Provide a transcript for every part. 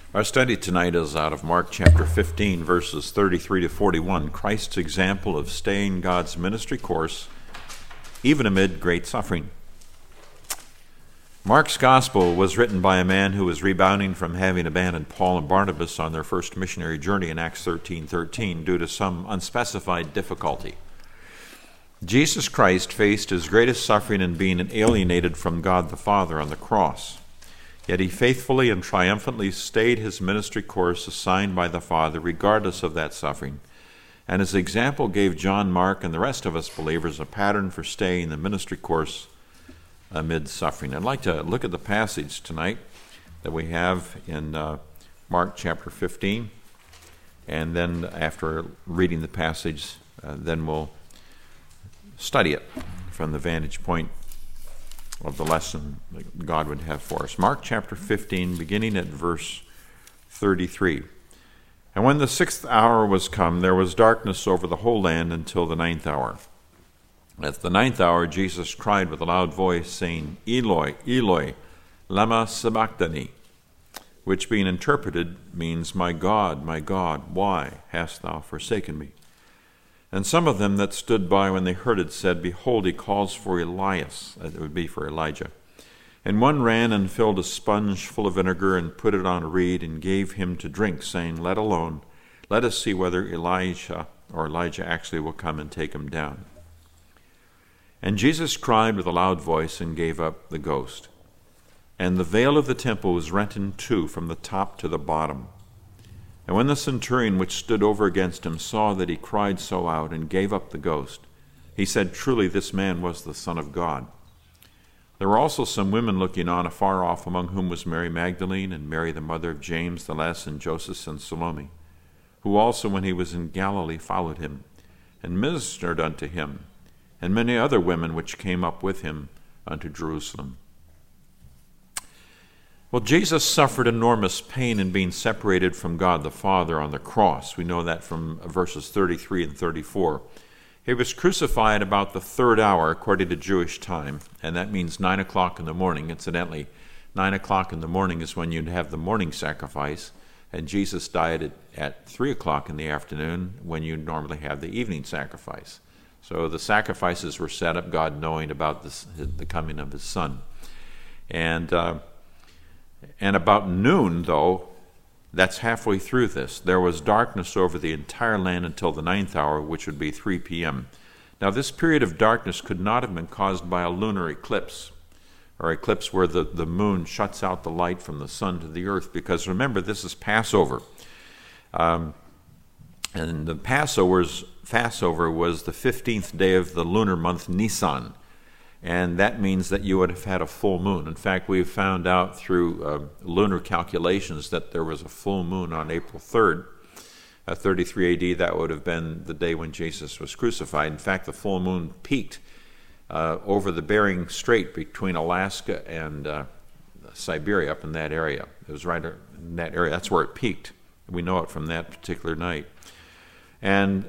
Our study tonight is out of Mark chapter 15, verses 33 to 41, Christ's example of staying God's ministry course, even amid great suffering. Mark's gospel was written by a man who was rebounding from having abandoned Paul and Barnabas on their first missionary journey in Acts 13:13 due to some unspecified difficulty. Jesus Christ faced his greatest suffering in being alienated from God the Father on the cross. Yet he faithfully and triumphantly stayed his ministry course assigned by the Father regardless of that suffering. And his example gave John Mark and the rest of us believers a pattern for staying the ministry course amid suffering. I'd like to look at the passage tonight that we have in Mark chapter 15. And then after reading the passage, then we'll study it from the vantage point of the lesson that God would have for us. Mark chapter 15, beginning at verse 33. And when the 6th hour was come, there was darkness over the whole land until the 9th hour. At the 9th hour, Jesus cried with a loud voice, saying, Eloi, Eloi, lama sabachthani, which being interpreted means, my God, why hast thou forsaken me? And some of them that stood by when they heard it said, Behold, he calls for Elias. It would be for Elijah. And one ran and filled a sponge full of vinegar and put it on a reed and gave him to drink, saying, Let alone, let us see whether Elijah actually will come and take him down. And Jesus cried with a loud voice and gave up the ghost. And the veil of the temple was rent in two from the top to the bottom. And when the centurion which stood over against him saw that he cried so out and gave up the ghost, he said, Truly this man was the Son of God. There were also some women looking on afar off, among whom was Mary Magdalene and Mary the mother of James the Less and Joseph and Salome, who also when he was in Galilee followed him, and ministered unto him, and many other women which came up with him unto Jerusalem. Well, Jesus suffered enormous pain in being separated from God the Father on the cross. We know that from verses 33 and 34. He was crucified about the 3rd hour, according to Jewish time, and that means 9 o'clock in the morning. Incidentally, 9 o'clock in the morning is when you'd have the morning sacrifice, and Jesus died at 3 o'clock in the afternoon when you normally have the evening sacrifice. So the sacrifices were set up, God knowing about the coming of his Son. And about noon, though, that's halfway through this, there was darkness over the entire land until the 9th hour, which would be 3 p.m. Now, this period of darkness could not have been caused by a lunar eclipse, or eclipse where the moon shuts out the light from the sun to the earth, because remember, this is Passover. And the Passover was the 15th day of the lunar month Nisan. And that means that you would have had a full moon. In fact, we've found out through lunar calculations that there was a full moon on April 3rd, 33 AD. That would have been the day when Jesus was crucified. In fact, the full moon peaked over the Bering Strait between Alaska and Siberia, up in that area. It was right in that area. That's where it peaked. We know it from that particular night. And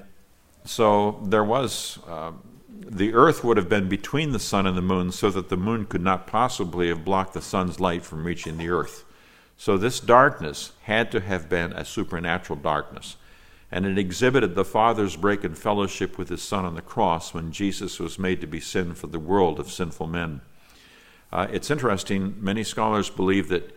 so there was... the earth would have been between the sun and the moon so that the moon could not possibly have blocked the sun's light from reaching the earth. So this darkness had to have been a supernatural darkness. And it exhibited the Father's break in fellowship with his Son on the cross when Jesus was made to be sin for the world of sinful men. It's interesting, many scholars believe that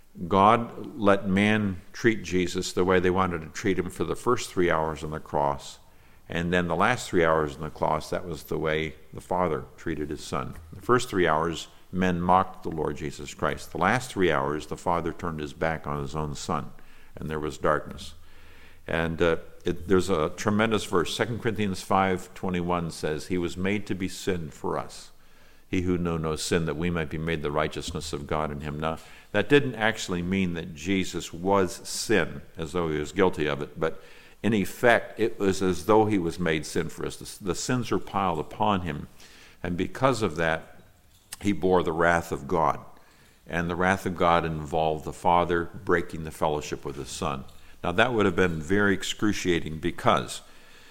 God let man treat Jesus the way they wanted to treat him for the first 3 hours on the cross. And then the last 3 hours in the cross, that was the way the Father treated his Son. The first 3 hours, men mocked the Lord Jesus Christ. The last 3 hours, the Father turned his back on his own Son, and there was darkness. And there's a tremendous verse. 2 Corinthians 5:21 says, He was made to be sin for us, he who knew no sin, that we might be made the righteousness of God in him. Now, that didn't actually mean that Jesus was sin, as though he was guilty of it, but in effect, it was as though he was made sin for us. The sins are piled upon him, and because of that, he bore the wrath of God. And the wrath of God involved the Father breaking the fellowship with his Son. Now, that would have been very excruciating because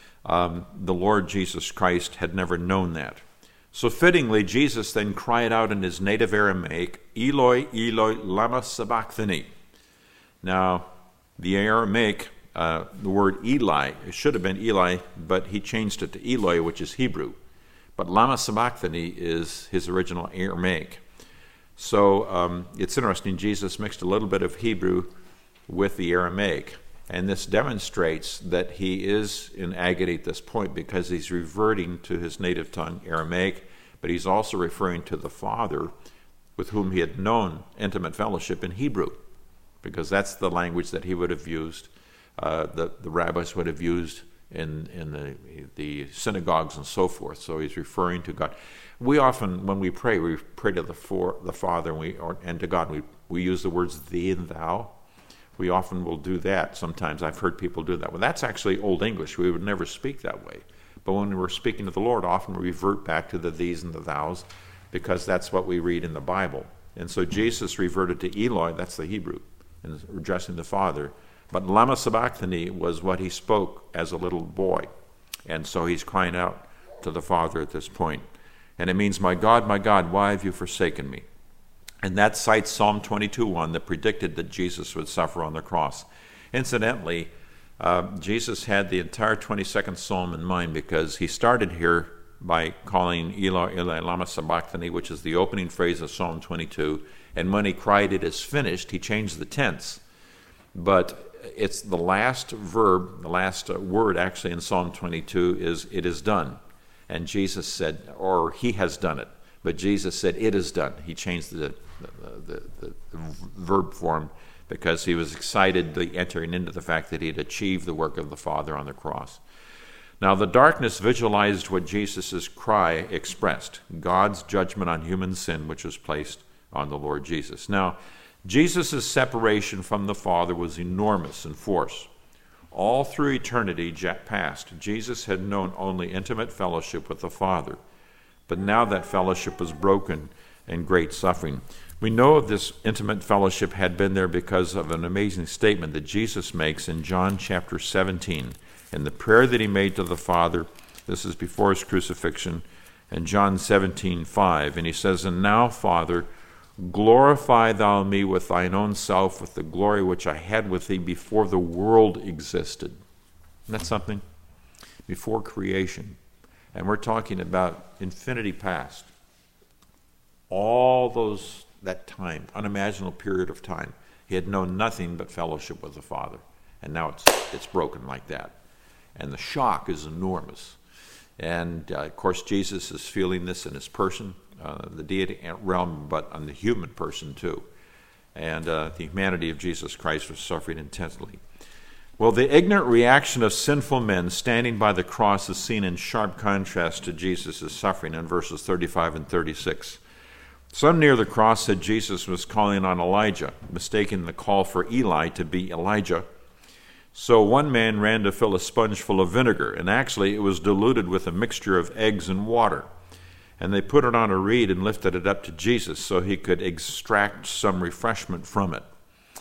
the Lord Jesus Christ had never known that. So fittingly, Jesus then cried out in his native Aramaic, Eloi, Eloi, lama sabachthani. Now, the Aramaic, the word Eli, it should have been Eli, but he changed it to Eloi, which is Hebrew. But lama sabachthani is his original Aramaic. So it's interesting, Jesus mixed a little bit of Hebrew with the Aramaic. And this demonstrates that he is in agony at this point because he's reverting to his native tongue, Aramaic, but he's also referring to the Father with whom he had known intimate fellowship in Hebrew, because that's the language that he would have used, the rabbis would have used in the synagogues and so forth. So he's referring to God. We often, when we pray to the Father and to God. We use the words thee and thou. We often will do that. Sometimes I've heard people do that. Well, that's actually Old English. We would never speak that way. But when we're speaking to the Lord, often we revert back to the these and the thous, because that's what we read in the Bible. And so Jesus reverted to Eloi, that's the Hebrew, and addressing the Father. But lama sabachthani was what he spoke as a little boy. And so he's crying out to the Father at this point. And it means, my God, why have you forsaken me? And that cites Psalm 22:1 that predicted that Jesus would suffer on the cross. Incidentally, Jesus had the entire 22nd Psalm in mind, because he started here by calling Eloi, Eloi, lama sabachthani, which is the opening phrase of Psalm 22. And when he cried, it is finished, he changed the tense. But it's the last verb, the last word actually in Psalm 22 is, it is done. And Jesus said, or he has done it. But Jesus said, it is done. He changed the verb form because he was excitedly entering into the fact that he had achieved the work of the Father on the cross. Now, the darkness visualized what Jesus' cry expressed, God's judgment on human sin, which was placed on the Lord Jesus. Now, Jesus' separation from the Father was enormous in force. All through eternity past, Jesus had known only intimate fellowship with the Father. But now that fellowship was broken and great suffering. We know this intimate fellowship had been there because of an amazing statement that Jesus makes in John chapter 17. In the prayer that he made to the Father, this is before his crucifixion, in John 17:5, and he says, and now, Father, glorify thou me with thine own self, with the glory which I had with thee before the world existed. Isn't that something? Before creation. And we're talking about infinity past. All that time, unimaginable period of time, he had known nothing but fellowship with the Father. And now it's broken like that. And the shock is enormous. And, of course, Jesus is feeling this in his person, the deity realm, but on the human person too. And the humanity of Jesus Christ was suffering intensely. Well, the ignorant reaction of sinful men standing by the cross is seen in sharp contrast to Jesus' suffering in verses 35 and 36. Some near the cross said Jesus was calling on Elijah, mistaking the call for Eli to be Elijah. So one man ran to fill a sponge full of vinegar, and actually it was diluted with a mixture of eggs and water. And they put it on a reed and lifted it up to Jesus so he could extract some refreshment from it.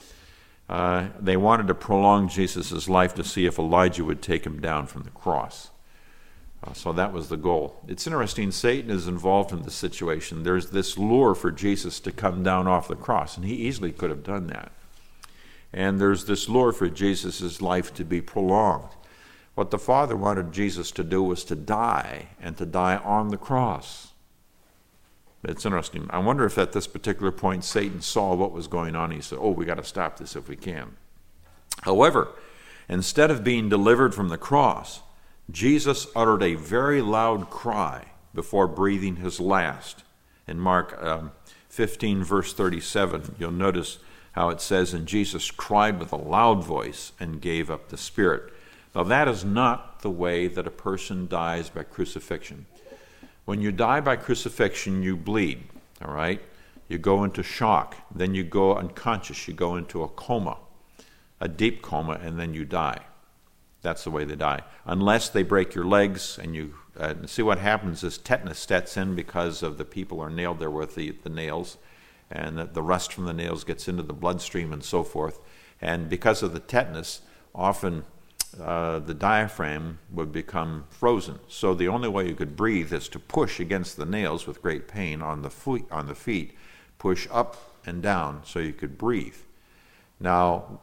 They wanted to prolong Jesus' life to see if Elijah would take him down from the cross. So that was the goal. It's interesting, Satan is involved in this situation. There's this lure for Jesus to come down off the cross, and he easily could have done that. And there's this lure for Jesus' life to be prolonged. What the Father wanted Jesus to do was to die, and to die on the cross. It's interesting. I wonder if at this particular point Satan saw what was going on. He said, we got to stop this if we can. However, instead of being delivered from the cross, Jesus uttered a very loud cry before breathing his last. In Mark 15, verse 37, you'll notice how it says, and Jesus cried with a loud voice and gave up the spirit. Now, that is not the way that a person dies by crucifixion. When you die by crucifixion, you bleed, all right? You go into shock. Then you go unconscious. You go into a coma, a deep coma, and then you die. That's the way they die. Unless they break your legs, and you see what happens is tetanus sets in because of the people are nailed there with the nails, and the rust from the nails gets into the bloodstream and so forth. And because of the tetanus, often the diaphragm would become frozen. So the only way you could breathe is to push against the nails with great pain on the feet, push up and down so you could breathe. Now,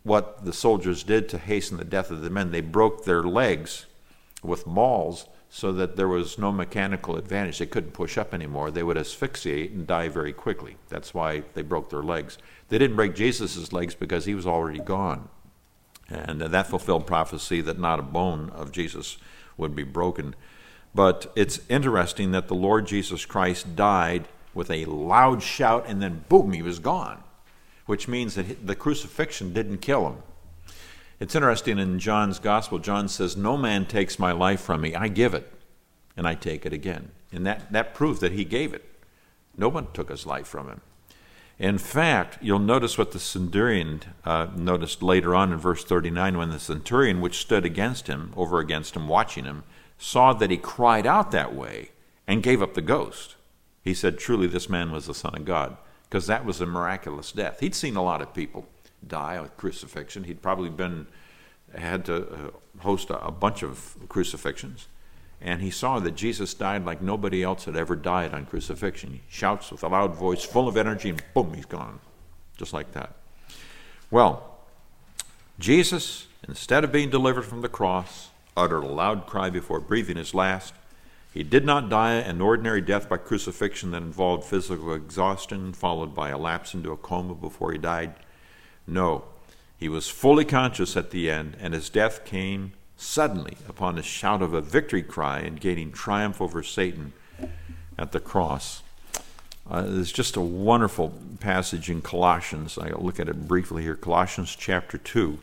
what the soldiers did to hasten the death of the men. They broke their legs with mauls so that there was no mechanical advantage. They couldn't push up anymore. They would asphyxiate and die very quickly. That's why they broke their legs. They didn't break Jesus' legs because he was already gone. And that fulfilled prophecy that not a bone of Jesus would be broken. But it's interesting that the Lord Jesus Christ died with a loud shout, and then boom, he was gone, which means that the crucifixion didn't kill him. It's interesting in John's gospel, John says, "No man takes my life from me. I give it, and I take it again." And that proved that he gave it. No one took his life from him. In fact, you'll notice what the centurion noticed later on in verse 39, when the centurion, which stood over against him, watching him, saw that he cried out that way and gave up the ghost. He said, "Truly this man was the Son of God," because that was a miraculous death. He'd seen a lot of people die with crucifixion. He'd probably had to host a bunch of crucifixions. And he saw that Jesus died like nobody else had ever died on crucifixion. He shouts with a loud voice, full of energy, and boom, he's gone. Just like that. Well, Jesus, instead of being delivered from the cross, uttered a loud cry before breathing his last. He did not die an ordinary death by crucifixion that involved physical exhaustion, followed by a lapse into a coma before he died. No, he was fully conscious at the end, and his death came suddenly upon a shout of a victory cry and gaining triumph over Satan at the cross. There's just a wonderful passage in Colossians. I'll look at it briefly here. Colossians chapter 2,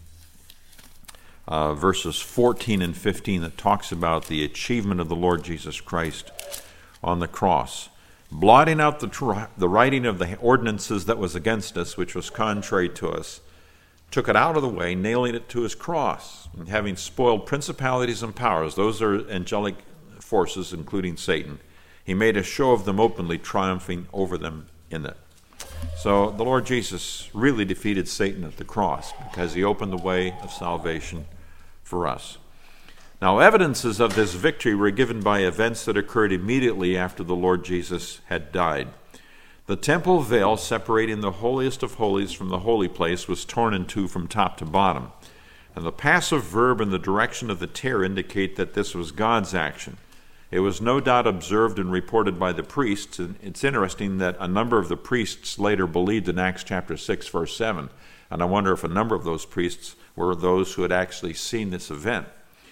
verses 14 and 15, that talks about the achievement of the Lord Jesus Christ on the cross, blotting out the writing of the ordinances that was against us, which was contrary to us, took it out of the way, nailing it to his cross, and having spoiled principalities and powers, those are angelic forces, including Satan, he made a show of them openly, triumphing over them in it. So the Lord Jesus really defeated Satan at the cross because he opened the way of salvation for us. Now, evidences of this victory were given by events that occurred immediately after the Lord Jesus had died. The temple veil separating the holiest of holies from the holy place was torn in two from top to bottom. And the passive verb and the direction of the tear indicate that this was God's action. It was no doubt observed and reported by the priests. And it's interesting that a number of the priests later believed in Acts chapter 6, verse 7. And I wonder if a number of those priests were those who had actually seen this event.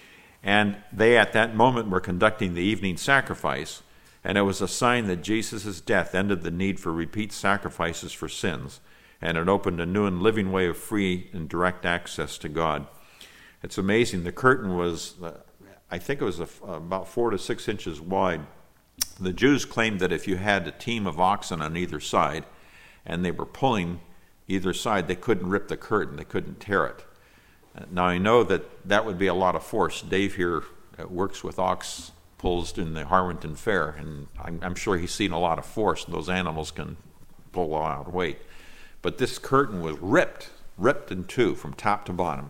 And they at that moment were conducting the evening sacrifice. And it was a sign that Jesus' death ended the need for repeat sacrifices for sins, and it opened a new and living way of free and direct access to God. It's amazing. The curtain was, I think it was about 4 to 6 inches wide. The Jews claimed that if you had a team of oxen on either side, and they were pulling either side, they couldn't rip the curtain, they couldn't tear it. Now I know that would be a lot of force. Dave here works with ox pulls in the Harwinton Fair, and I'm sure he's seen a lot of force. Those animals can pull a lot of weight. But this curtain was ripped in two from top to bottom.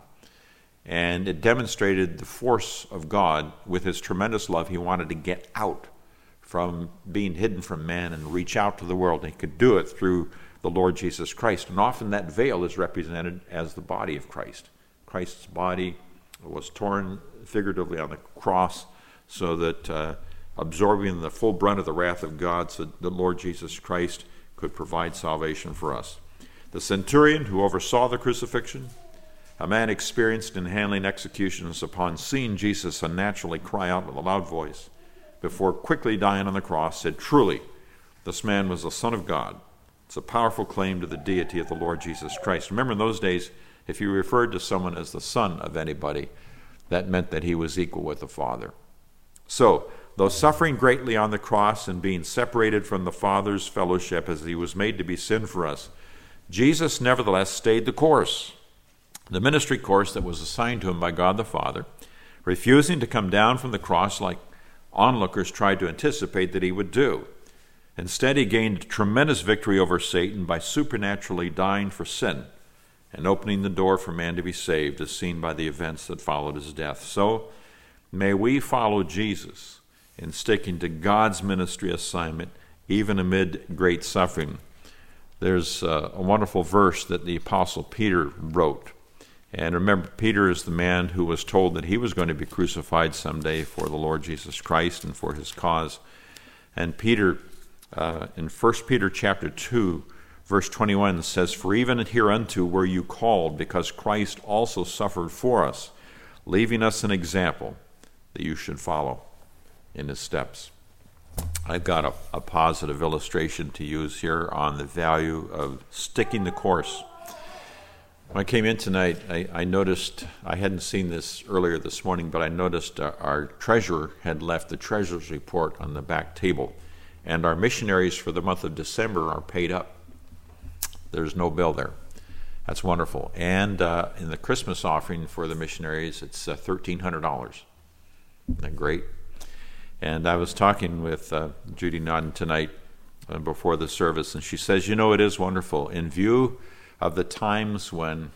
And it demonstrated the force of God. With his tremendous love, he wanted to get out from being hidden from man and reach out to the world. And he could do it through the Lord Jesus Christ. And often that veil is represented as the body of Christ. Christ's body was torn figuratively on the cross, so that absorbing the full brunt of the wrath of God, so the Lord Jesus Christ could provide salvation for us. The centurion who oversaw the crucifixion, a man experienced in handling executions, upon seeing Jesus unnaturally cry out with a loud voice before quickly dying on the cross, said, "Truly, this man was the Son of God." It's a powerful claim to the deity of the Lord Jesus Christ. Remember, in those days, if you referred to someone as the son of anybody, that meant that he was equal with the Father. So, though suffering greatly on the cross and being separated from the Father's fellowship as he was made to be sin for us, Jesus nevertheless stayed the course, the ministry course that was assigned to him by God the Father, refusing to come down from the cross like onlookers tried to anticipate that he would do. Instead, he gained tremendous victory over Satan by supernaturally dying for sin and opening the door for man to be saved, as seen by the events that followed his death. So, may we follow Jesus in sticking to God's ministry assignment, even amid great suffering. There's a wonderful verse that the Apostle Peter wrote. And remember, Peter is the man who was told that he was going to be crucified someday for the Lord Jesus Christ and for his cause. And Peter, in 1 Peter chapter 2, verse 21 says, "For even hereunto were you called, because Christ also suffered for us, leaving us an example that you should follow in his steps." I've got a positive illustration to use here on the value of sticking the course. When I came in tonight, I noticed, I hadn't seen this earlier this morning, but I noticed our treasurer had left the treasurer's report on the back table, and our missionaries for the month of December are paid up. There's no bill there. That's wonderful. And in the Christmas offering for the missionaries, it's $1,300. Isn't that great? And I was talking with Judy Nodden tonight before the service, and she says, it is wonderful. In view of the times when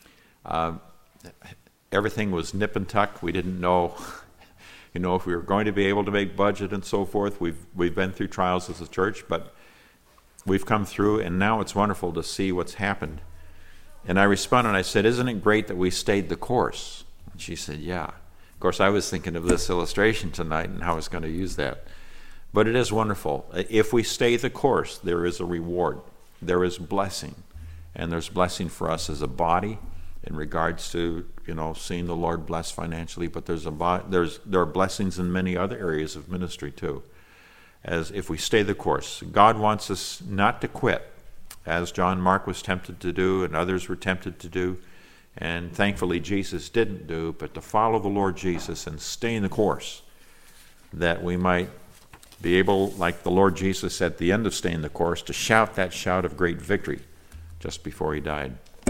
everything was nip and tuck, we didn't know, if we were going to be able to make budget and so forth. We've been through trials as a church, but we've come through, and now it's wonderful to see what's happened. And I responded, I said, "Isn't it great that we stayed the course?" And she said, "Yeah." Of course, I was thinking of this illustration tonight and how I was going to use that. But it is wonderful. If we stay the course, there is a reward. There is blessing. And there's blessing for us as a body in regards to, seeing the Lord bless financially. But there are blessings in many other areas of ministry too, as if we stay the course. God wants us not to quit, as John Mark was tempted to do and others were tempted to do. And thankfully Jesus didn't do, but to follow the Lord Jesus and stay in the course, that we might be able, like the Lord Jesus at the end of staying the course, to shout that shout of great victory just before he died.